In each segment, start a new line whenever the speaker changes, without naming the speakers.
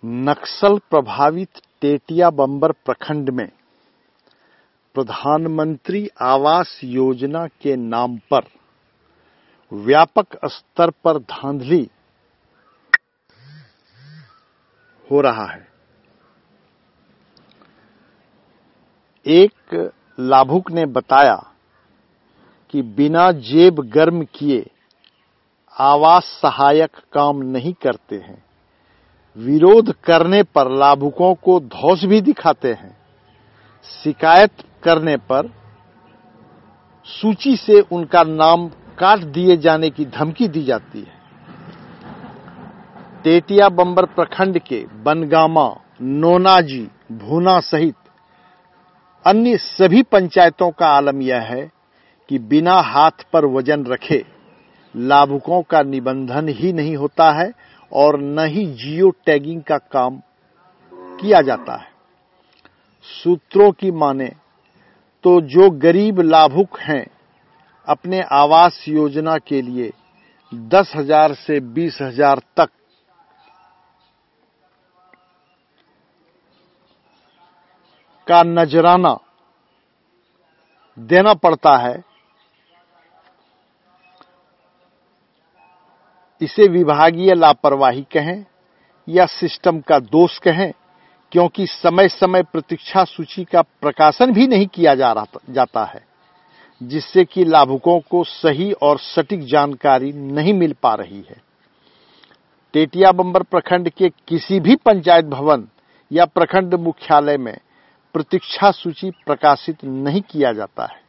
नक्सल प्रभावित टेटिया बंबर प्रखंड में प्रधानमंत्री आवास योजना के नाम पर व्यापक स्तर पर धांधली हो रहा है। एक लाभुक ने बताया कि बिना जेब गर्म किए आवास सहायक काम नहीं करते हैं। विरोध करने पर लाभुकों को धौंस भी दिखाते हैं। शिकायत करने पर सूची से उनका नाम काट दिए जाने की धमकी दी जाती है। टेटिया बंबर प्रखंड के बनगामा, नोनाजी, भूना सहित अन्य सभी पंचायतों का आलम यह है कि बिना हाथ पर वजन रखे लाभुकों का निबंधन ही नहीं होता है और न ही जियो टैगिंग का काम किया जाता है। सूत्रों की माने तो जो गरीब लाभुक हैं अपने आवास योजना के लिए 10,000 से 20,000 तक का नजराना देना पड़ता है। इसे विभागीय लापरवाही कहें या सिस्टम का दोष कहें, क्योंकि समय समय प्रतीक्षा सूची का प्रकाशन भी नहीं किया जाता है, जिससे कि लाभुकों को सही और सटीक जानकारी नहीं मिल पा रही है। टेटिया बंबर प्रखंड के किसी भी पंचायत भवन या प्रखंड मुख्यालय में प्रतीक्षा सूची प्रकाशित नहीं किया जाता है।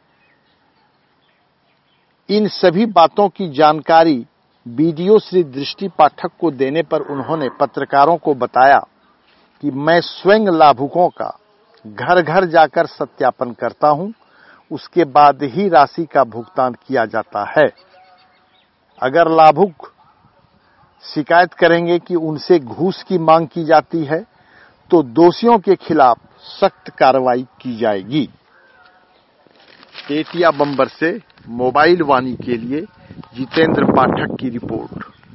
इन सभी बातों की जानकारी बीडीओ श्री दृष्टि पाठक को देने पर उन्होंने पत्रकारों को बताया कि मैं स्वयं लाभुकों का घर घर जाकर सत्यापन करता हूं, उसके बाद ही राशि का भुगतान किया जाता है। अगर लाभुक शिकायत करेंगे कि उनसे घूस की मांग की जाती है तो दोषियों के खिलाफ सख्त कार्रवाई की जाएगी। टेटिया बंबर से मोबाइल वाणी के लिए जितेंद्र पाठक की रिपोर्ट।